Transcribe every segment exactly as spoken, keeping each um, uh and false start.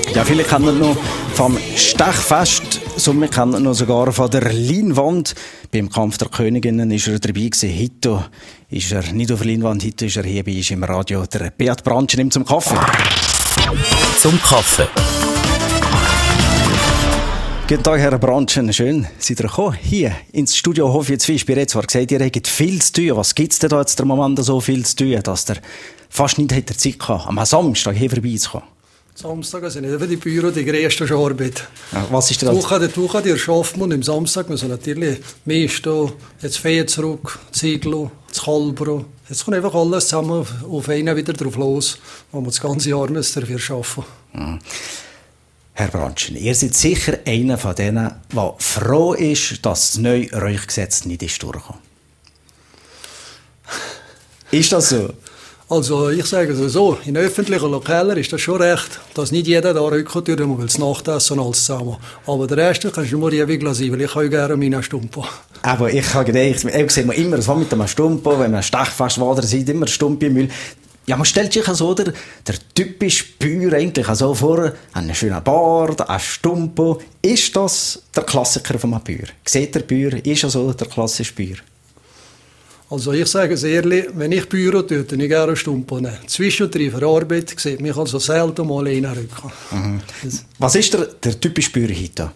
Ja, viele kennen noch vom Stechfest, some kennen noch sogar von der Leinwand. Beim Kampf der Königinnen war er dabei gewesen. Heute ist er nicht auf der Leinwand, heute ist er hier bei uns im Radio. Der Beat Brantsch nimmt zum Kaffee. Zum Kaffee. Guten Tag, Herr Brantschen. Schön, seid ihr gekommen. Hier ins Studio Hof jetzt Fisch. Ich habe zwar gesagt, ihr habt viel zu tun. Was gibt es denn da jetzt im Moment so viel zu tun, dass ihr fast nicht hätte Zeit gehabt, am Samstag hier vorbeizukommen? Samstag sind nicht die Büro die größte Arbeit. Ja, was ist das? Die Woche, die Woche, die schafft man. Am Samstag müssen natürlich mehr stehen. Jetzt Fee zurück, Ziegel, das Kalbro. Jetzt kommt einfach alles zusammen auf einen wieder drauf los, wo man das ganze Jahr dafür arbeiten. Mhm. Herr Brantschen, ihr seid sicher einer von denen, der froh ist, dass das neue Räuchgesetz nicht ist durchgekommen. Ist das so? Also ich sage es so, in öffentlichen Lokalen ist das schon recht, dass nicht jeder da rücken tut, man will es nachtessen und alles zusammen. Aber der Rest kannst du nur ewig lassen, weil ich habe gerne meine Stumpo. Aber ich habe gedacht, ich sehe immer so mit einem Stumpo, wenn man Stechfest war, da sind immer Stumpi im Müll. Ja, man stellt sich so der, der typische Bauer eigentlich so vor, einen schönen Bart, ein Stumpo. Ist das der Klassiker von einem Bauer? Sieht der Bauer, ist er so der klassische Bauer? Also ich sage es ehrlich, wenn ich Büro tue, dann ich gerne Stumpo nehmen. Zwischendrin für Arbeit sieht mich also selten mal reinrücken. Mhm. Was ist der, der typische Bauer heute?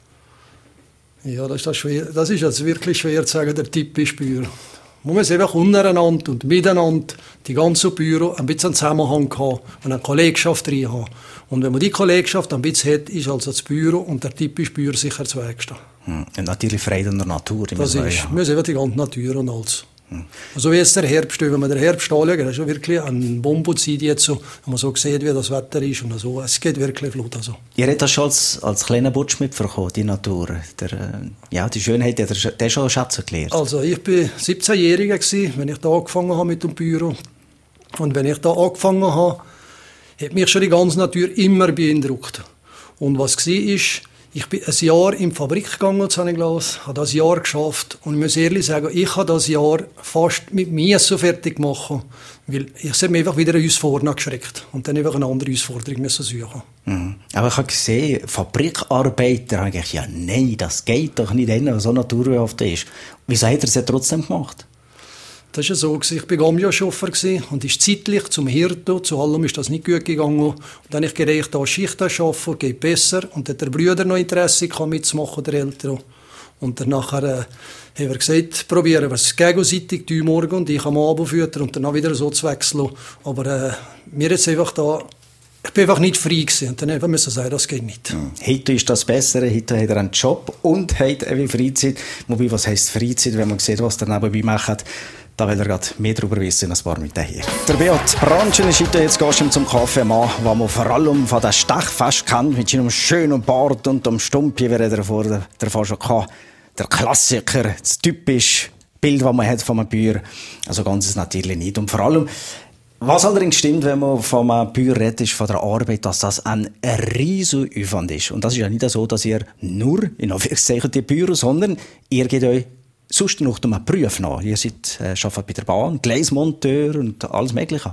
Ja, das ist, das schwer, das ist jetzt wirklich schwer zu sagen, der typische Bauer. Man muss einfach untereinander und miteinander die ganze Büro ein bisschen Zusammenhang haben und eine Kollegschaft drin haben. Und wenn man die Kollegschaft ein bisschen hat, ist also das Büro und der typische Bauer sicher zu Weg stehen. Hm. Und natürlich Freude an der Natur. Das ist, wir müssen einfach die ganze Natur und alles. Hm. Also wie jetzt der Herbst, wenn man den Herbst anschaut, das ist schon wirklich ein Bombozeit jetzt so, wenn man so sieht, wie das Wetter ist und so, es geht wirklich flott. Also. Ihr habt das schon als, als kleiner Butsch mitbekommen, die Natur, der, ja, die Schönheit, der, der schon schätzen gelernt. Also ich war siebzehnjähriger, wenn ich da angefangen habe mit dem Büro. Und wenn ich da angefangen habe, hat mich schon die ganze Natur immer beeindruckt. Und was war, ist, ich bin ein Jahr in die Fabrik gegangen, das habe ich gelesen, habe das Jahr geschafft. Und ich muss ehrlich sagen, ich habe das Jahr fast mit mir so fertig gemacht, weil ich habe mich einfach wieder uns vorne geschreckt und dann einfach eine andere Herausforderung müssen suchen. Mhm. Aber ich habe gesehen, Fabrikarbeiter, habe ich ja, nein, das geht doch nicht, wenn so naturhaft ist. Wieso hat er es ja trotzdem gemacht? Das war so, ich war Gambia-Chauffeur und ist zeitlich zum Hirten, zu allem ist das nicht gut gegangen. Und dann habe ich gedacht, da Schicht arbeiten geht besser. Und dann hat der Bruder noch Interesse mitzumachen, der Ältere. Und dann nachher, äh, haben wir gesagt, probieren wir es gegenseitig, du morgen und ich am Abend füttern und dann wieder so zu wechseln. Aber äh, mir jetzt einfach da, ich bin einfach nicht frei gewesen. Und dann einfach müssen sagen, das geht nicht. Mhm. Heute ist das Bessere, heute hat er einen Job und hat eine Freizeit. Wobei, was heisst Freizeit, wenn man sieht, was er nebenbei macht? Da will er gerade mehr darüber wissen, als ein paar Minuten hier. Der Beat Brantschen ist heute jetzt gehst du zum Kaffee Mann, den man vor allem von der Stechfest kennt, mit seinem schönen Bart und dem Stumpi, wie er vorher davon schon hatte. Der Klassiker, das typische Bild, das man hat von einem Bauer. Also ganz ist natürlich nicht. Und vor allem, was allerdings stimmt, wenn man von einem Bauer redet, ist von der Arbeit, dass das ein riesiger Aufwand ist. Und das ist ja nicht so, dass ihr nur, in Anführungszeichen, die Bauer, sondern ihr geht euch sonst noch einem Beruf nach. Ihr seid, äh, arbeitet bei der Bahn, Gleismonteur und alles Mögliche.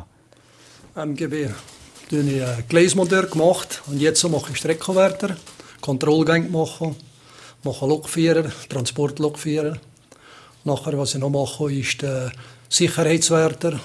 M G B. Ich habe äh, Gleismonteur gemacht und jetzt mache ich Streckenwärter, Kontrollgänge machen, mache Lokführer, Transportlokführer. Nachher, was ich noch mache, ist der Sicherheitswärter.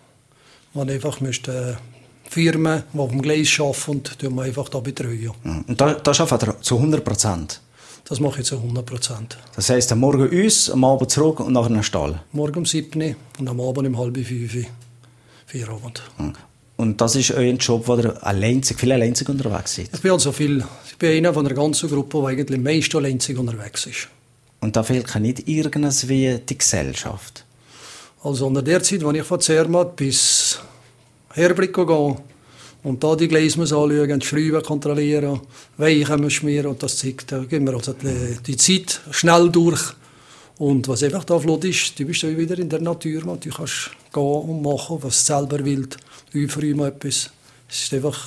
Man einfach müsste äh, Firmen, die auf dem Gleis arbeiten, und tun wir einfach da betreuen. Und da, da arbeitet ihr zu hundert Prozent? Das mache ich zu hundert Prozent. Das heisst, am Morgen uns, am Abend zurück und nachher in den Stall? Morgen um sieben und am Abend um halb fünf, Feierabend. Und das ist euer Job, wo ihr alleinzig, viel alleinzig unterwegs seid? Ich bin also viel. Ich bin einer von der ganzen Gruppe, die eigentlich meist alleinzig unterwegs ist. Und da fehlt nicht irgendwas wie die Gesellschaft? Also in der Zeit, als ich von Zermatt bis Herblick gehe, und da die Gleise anschauen, die Schrauben kontrollieren, Weichen schmieren und das zeigt, da gehen wir also die, die Zeit schnell durch. Und was einfach da flott ist, du bist ja wieder in der Natur, und du kannst gehen und machen, was du selber willst, aufräumen etwas. Es ist einfach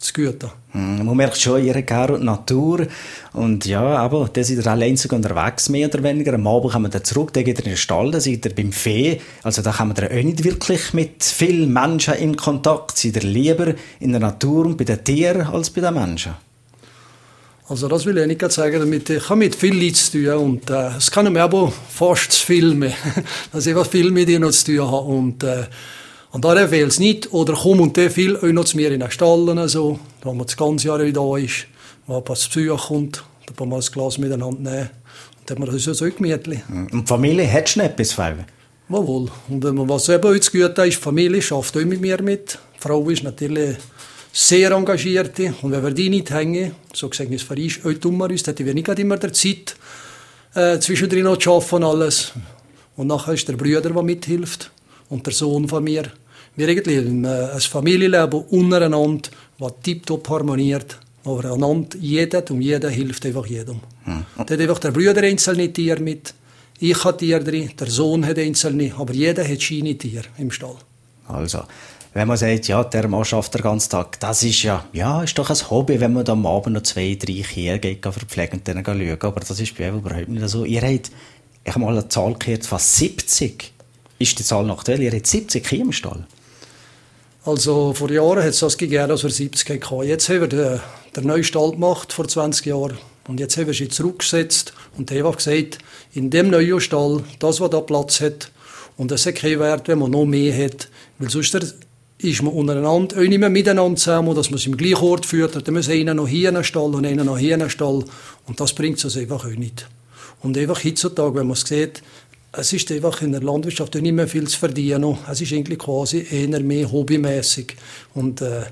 das Gute. Mm, man merkt schon, ihr gerne die Natur. Und ja, aber da seid ihr allein unterwegs, mehr oder weniger. Am Abend kommen wir zurück, dann geht ihr in den Stall, dann seid ihr beim Vieh. Also da kommen wir auch nicht wirklich mit vielen Menschen in Kontakt. Seid ihr lieber in der Natur und bei den Tieren als bei den Menschen? Also das will ich nicht sagen, damit ich habe mit vielen Leuten zu tun und äh, es kann mir aber fast zu viel mehr, dass ich viel mit ihnen zu tun habe und äh, und da fehlt es nicht oder kommt und der viel auch noch zu mir in den Stall also, wo man das ganze Jahr wieder da ist, wo ein paar zu Besuch kommt, da kann man das Glas miteinander nehmen und dann hat man das so gemütlich. Und die Familie hat schon etwas von? Jawohl. Und wenn man was eben heute gut ist, die Familie schafft auch mit mir mit. Die Frau ist natürlich sehr engagiert. Und wenn wir die nicht hängen, so gesagt, es ist heute dummer uns, hätten wir nicht immer der Zeit, äh, zwischendrin noch zu arbeiten und alles. Und nachher ist der Bruder, der mithilft. Und der Sohn von mir. Wir eigentlich ein, äh, ein Familienleben untereinander, das tiptop harmoniert. Aber einander, jeder und jeder hilft einfach jedem. Hm. Da hat einfach der Bruder einzelne Tiere mit. Ich habe Tiere drin, der Sohn hat einzelne, aber jeder hat seine Tiere im Stall. Also, wenn man sagt, ja, der Mann schafft den ganzen Tag, das ist ja, ja, ist doch ein Hobby, wenn man am Abend noch zwei, drei Kühe geht, verpflegen und dann schauen. Aber das ist bei euch überhaupt nicht so. Ihr habt, ich habe mal eine Zahl gehört, fast siebzig. Ist die Zahl noch aktuell? Ihr habt siebzig Kühe im Stall. Also, vor Jahren hat es das gegeben, dass wir siebzig hatten. Jetzt haben wir den, den neuen Stall gemacht, vor zwanzig Jahren. Und jetzt haben wir sie zurückgesetzt und haben einfach gesagt, in dem neuen Stall, das, was da Platz hat, und das hat keinen Wert, wenn man noch mehr hat. Weil sonst ist man untereinander, auch nicht mehr miteinander zusammen, dass man es im gleichen Ort führt. Dann muss einer noch hier in den Stall und einer noch hier in den Stall. Und das bringt es einfach auch nicht. Und einfach heutzutage, wenn man es sieht, es ist einfach in der Landwirtschaft nicht mehr viel zu verdienen. Es ist eigentlich quasi eher mehr hobbymäßig. Und äh,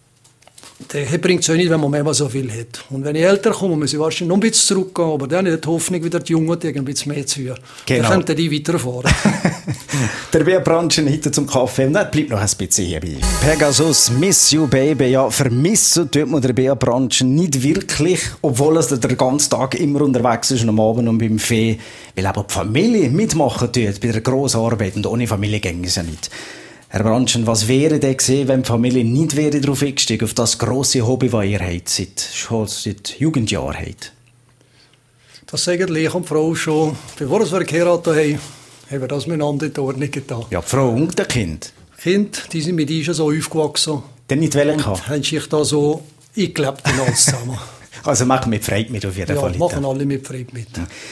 das bringt es auch nicht, wenn man mehr so viel hat. Und wenn ich älter komme, muss ich wahrscheinlich noch ein bisschen zurückgehen, aber dann habe ich die Hoffnung, wieder die Jungen ein bisschen mehr zu hören. Genau. Dann können die weiterfahren. Der Bierbranchen heute zum Kaffee und dann bleibt noch ein bisschen hierbei. Pegasus, Miss You Baby, ja, vermissen tut man der Bierbranchen nicht wirklich, obwohl es der ganzen Tag immer unterwegs ist und am Abend und beim Vieh, weil aber die Familie mitmachen tut bei der grossen Arbeit und ohne Familie ging es ja nicht. Herr Branchen, was wäre denn gewesen, wenn die Familie nicht wäre darauf eingestiegen, auf das grosse Hobby, das ihr habt, seit, schon seit Jugendjahren habt? Das sagen die und die Frau schon, bevor wir geheiratet haben, haben wir das miteinander in die Ordnung getan. Ja, die Frau und das Kind? Die Kinder, die sind mit uns so aufgewachsen. Dann nicht wollen gehabt? Und haben sich da so eingelebt in alles zusammen. Also machen wir Freude mit auf jeden ja, Fall. Ja, machen alle mit Freude mit.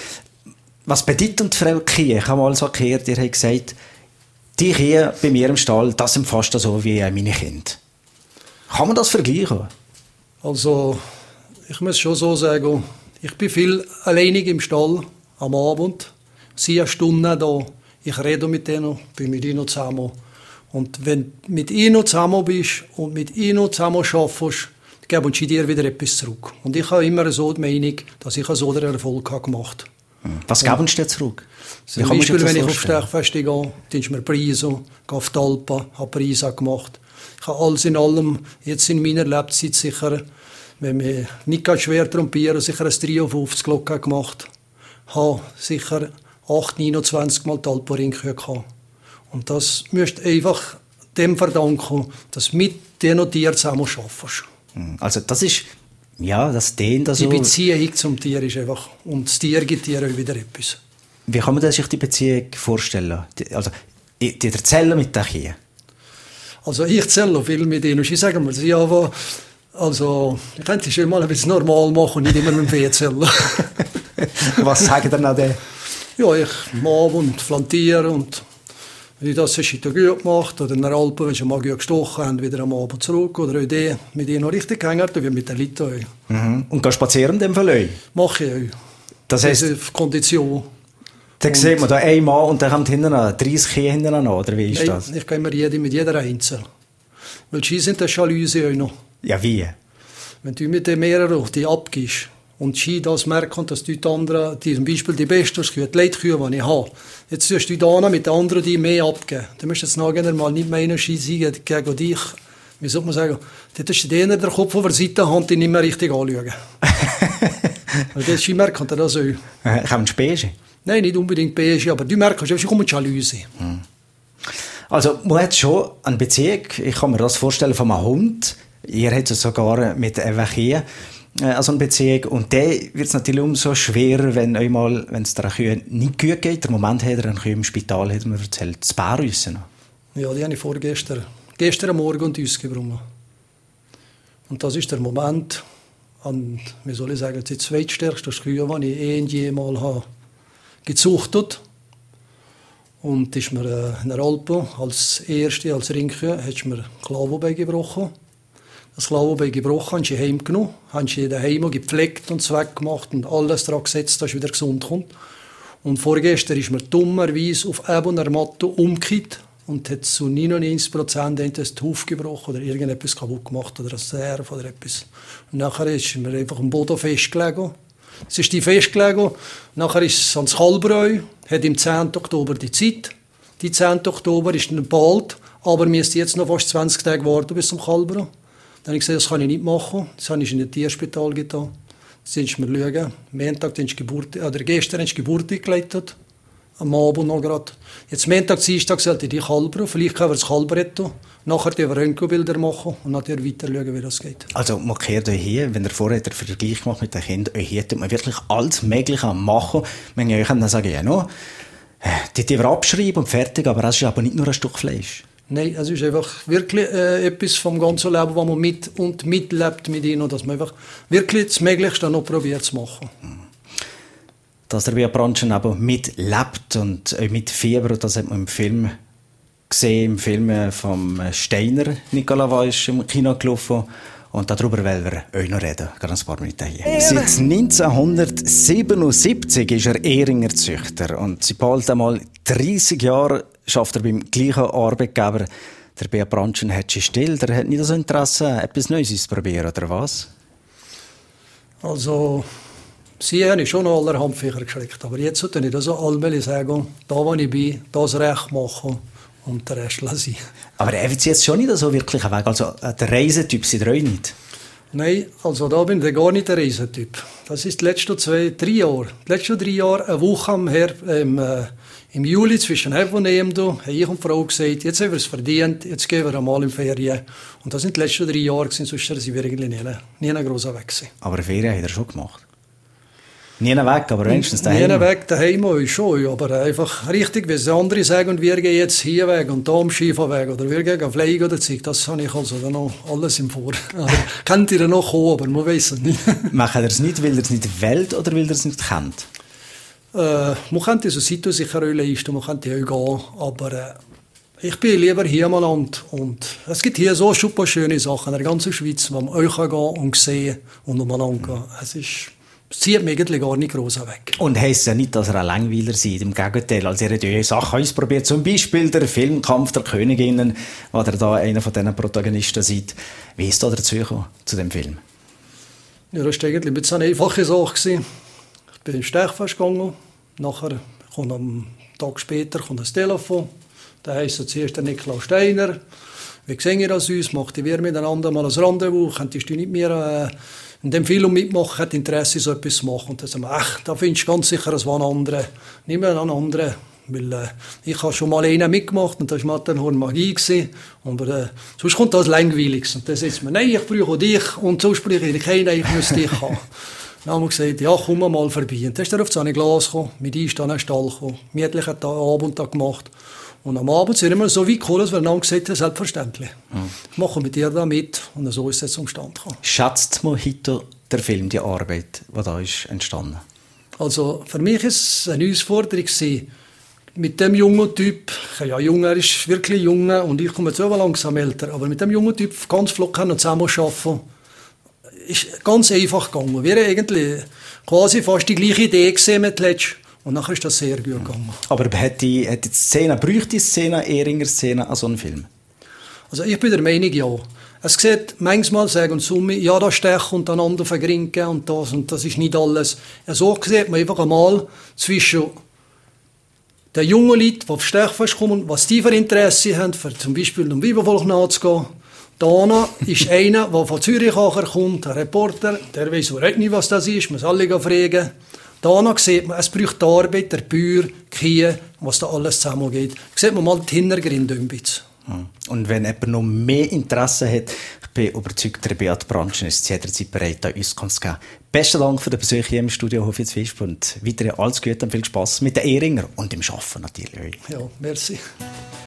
Was bedeutet die Frau Kie? Ich habe mal so gehört, ihr habt gesagt, die Kühe bei mir im Stall, das sind fast so wie meine Kinder. Kann man das vergleichen? Also, ich muss schon so sagen, ich bin viel alleinig im Stall am Abend, sieben Stunden da. Ich rede mit denen, bin mit ihnen zusammen. Und wenn du mit ihnen zusammen bist und mit ihnen zusammen arbeitest, geben sie dir wieder etwas zurück. Und ich habe immer so die Meinung, dass ich so den Erfolg gemacht habe. Was geben Sie dir zurück? Zum Beispiel, wenn ich auf Stechfeste gehe, dann ist mir Preise, gehe auf die Alpen, habe Preise gemacht. Ich habe alles in allem, jetzt in meiner Lebzeit sicher, wenn wir nicht schwer trompieren, sicher ein dreiundfünfzig Glocken gemacht. Ich habe sicher acht, neunundzwanzig Mal die Alpenring gehabt. Und das müsst einfach dem verdanken, dass du mit den Tieren zusammen arbeitest. Also das ist... Ja, das dehnt also... Die Beziehung zum Tier ist einfach... Und das Tier gibt dir auch wieder etwas. Wie kann man sich die Beziehung vorstellen? Also, die, die erzählen mit den Kühen? Also, ich erzähle viel mit ihnen. Ich sage mal, sie aber... Also, ich könnte schon mal ein bisschen normal machen und nicht immer mit dem Vieh erzählen. Was sagen Sie dann? Ja, ich mache und flantiere und... Wenn ich das schon gut gemacht oder in der Alpen, wenn sie mal gut gestochen haben, wieder am Abend zurück. Oder auch die, mit ihnen noch richtig gehängt, wie mit den Leuten. Mhm. Und gehst spazieren in dem Fall? Mache ich auch. Das heisst... Das ist Kondition. Dann und sieht man da ein Mann und dann kommt hinten dreißig Kühe hinten an, oder wie ist Nein, das? Ich gehe immer jede, mit jeder einzeln. Weil sie sind eine Jalousie auch noch. Ja, wie? Wenn du mit den mehreren die abgibst und sie das merken, dass du die anderen, die, zum Beispiel die besten Kühe, die Leitkühe, die ich habe, jetzt tust du da mit den anderen die mehr abgeben. Dann musst du jetzt nachher mal nicht mehr einen Ski gegen dich. Wie soll man sagen? Dann tust du den der Kopf auf der Seite Hand nicht mehr richtig anschauen. Weil das merken das auch. Kommen Beige? Nein, nicht unbedingt beige, aber du merkst, sie kommen Jalousie. Also man hat schon eine Beziehung, ich kann mir das vorstellen, von einem Hund. Ihr habt es sogar mit Eva Kühe, äh, also eine Beziehung. Und dann wird es natürlich umso schwerer, wenn euch mal, wenn es der Kühe nicht gut geht. Der Moment hat er eine Kühe im Spital, hat er mir erzählt, das Bärrüssen. Ja, die habe ich vorgestern, gestern Morgen und uns gebracht. Und das ist der Moment, an, wie soll ich sagen, die zweitstärkste Kühe, die ich eh und jemals habe gezuchtet. Und ist mir äh, in der Alpen als erste, als Ringkühe, hat mir Klavobein gebrochen. Das Klavobein gebrochen, haben sie heimgenommen, haben sie daheim gepflegt und weggemacht und alles daran gesetzt, dass es wieder gesund kommt. Und vorgestern ist mir dummerweise auf einer Matte umgekehrt und hat zu neunundneunzig Prozent den Huf gebrochen oder irgendetwas kaputt gemacht oder ein Nerv oder etwas. Und nachher ist mir einfach am Boden festgelegt. Es ist die festgelegt. Nachher ist es ans Kalbreu, hat im zehnten Oktober die Zeit. Die zehnten Oktober ist dann bald, aber mir ist jetzt noch fast zwanzig Tage warten bis zum Kalbreu. Dann habe ich gesagt, das kann ich nicht machen. Das habe ich in ein Tierspital getan. Jetzt sind wir schauen. Am Montag haben sie Geburt, oder gestern haben sie Geburt eingeleitet. Am Abend noch gerade. Jetzt Montag, Dienstag sollte die Kalber. Vielleicht können wir das Kalber retten. Nachher die Röntgenbilder machen und nachher weiter schauen, wie das geht. Also man kehrt euch hier, wenn ihr vorher den Vergleich gemacht mit den Kindern, euch hier tut man wirklich alles Mögliche machen. Wenn ihr euch dann sagen, ja no, die die wir abschreiben und fertig, aber es ist aber nicht nur ein Stück Fleisch. Nein, es ist einfach wirklich äh, etwas vom ganzen Leben, was man mit und mitlebt mit ihnen, dass man einfach wirklich das Möglichste noch probiert zu machen. Dass der Beat Brandtschen aber mitlebt und mit Fieber, das hat man im Film gesehen, im Film vom Steiner, Nicola war ist im Kino gelaufen. Und darüber wollen wir euch noch reden. Gerade ein paar Minuten hier. Seit neunzehnhundertsiebenundsiebzig ist er Ehringer Züchter. Und seit bald einmal dreissig Jahre arbeitet er beim gleichen Arbeitgeber. Der Beat Brandtschen hat sich still. Der hat nicht das Interesse, etwas Neues zu probieren, oder was? Also, sie haben schon noch allerhand Viecher geschreckt. Aber jetzt sollte ich das so allmählich sagen, da wo ich bin, das recht machen. Und den Rest lasse ich. Aber er wird jetzt schon nicht so wirklich weg. Also der Reisetyp seid ihr euch nicht? Nein, also da bin ich gar nicht der Reisetyp. Das ist die letzten zwei, drei Jahre. Die letzten drei Jahre, eine Woche am Her ähm, äh, im Juli zwischen Hev und Emdo, habe ich und die Frau gesagt, jetzt haben wir es verdient, jetzt gehen wir einmal in Ferien. Und das sind die letzten drei Jahre, sonst sind wir eigentlich nie, nie ein grosser Weg gewesen. Aber Ferien hat er schon gemacht? Nie weg, aber wenigstens daheim. Nie weg, daheim schon, aber einfach richtig, wie andere sagen, und wir gehen jetzt hier weg und da am Skifahren weg oder wir gehen fliegen oder so, das habe ich also dann noch alles im Vor. Also, kennt ihr noch kommen, aber man weiß es nicht. Macht er es nicht, weil er es nicht wählt oder weil er es nicht kennt? Äh, man könnte so Seite sicher auch leisten, man könnte auch gehen, aber äh, ich bin lieber hier mal und, und es gibt hier so super schöne Sachen in der ganzen Schweiz, wo man euch gehen und sehen und umeinander gehen. Es ist Es zieht mich eigentlich gar nicht gross weg. Und heisst ja nicht, dass er ein Langweiler seid. Im Gegenteil, als er ja Sachen ausprobiert, zum Beispiel der Filmkampf der Königinnen, wo er da einer von diesen Protagonisten sieht. Wie ist da dazu gekommen, zu dem Film? Ja, das war eigentlich ein bisschen eine einfache Sache. Ich bin ins Stechfest gegangen. Nachher kommt am Tag später kommt das Telefon. Da heisst es zuerst der Nikolaus Steiner. Wie sehen ihr das uns? Macht wir miteinander mal ein Rendezvous? Könntest du nicht mehr äh, in dem Film mitmachen, hat Interesse, so etwas zu machen. Und dann sagen wir, ach, da findest du ganz sicher, es war ein anderer. Nimm einen anderen. Weil äh, ich habe schon mal einen mitgemacht und das war Matterhorn Magie. Aber äh, sonst kommt das langweilig. Und dann sagt man, nein, ich brauche dich. Und so spreche ich keinen, ich muss dich haben. Dann haben wir gesagt, ja, komm mal vorbei. Und dann ist er auf so ein Glas gekommen, mit uns dann in den Stall gekommen. Mietlich hat er Abend da gemacht. Und am Abend sind wir so weit gekommen, dass wir dann gesagt haben, selbstverständlich. Mhm. Ich mache mit dir da mit. Und so ist es zum Stand gekommen. Schätzt Mojito der Film, die Arbeit, die da ist entstanden? Also für mich war es eine Herausforderung, mit dem jungen Typ, ja, jung, er ist wirklich jung und ich komme jetzt auch langsam älter, aber mit dem jungen Typ ganz flott zusammen arbeiten, ist ganz einfach gegangen. Wir haben eigentlich quasi fast die gleiche Idee gesehen mit Letsch. Und nachher ist das sehr gut gegangen. Aber hat die, hat die Szene, bräuchte die Szene, Ehringer Szene an so einem Film? Also ich bin der Meinung, ja. Es sieht manchmal, sagen Summe, ja, da stechen und einander vergrinken und das und das ist nicht alles. Ja, so sieht man einfach einmal zwischen den jungen Leuten, die auf Stechfest kommen, was die für Interesse haben, für zum Beispiel um Weibervolk nachzugehen. Da ist einer, der von Zürich kommt, ein Reporter, der weiss überhaupt nicht, was das ist, muss alle fragen. Da sieht man, es braucht die Arbeit, der Bauer, die Kühe, was da alles zusammengeht. Da sieht man mal die Hintergründe ein bisschen. Und wenn jemand noch mehr Interesse hat, ich bin überzeugt, der Beat Brandschen ist jederzeit bereit, da uns zu geben. Besten Dank für den Besuch hier im Studio Hof jetzt Visp und weiterhin alles Gute und viel Spass mit den Ehringer und im Arbeiten natürlich. Ja, merci.